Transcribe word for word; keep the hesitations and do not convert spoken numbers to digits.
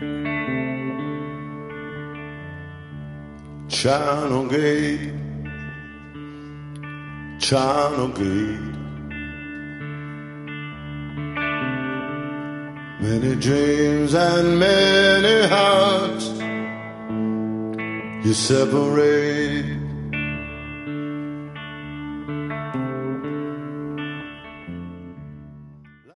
Channel Gate, Channel Gate. Many dreams and many hearts you separate.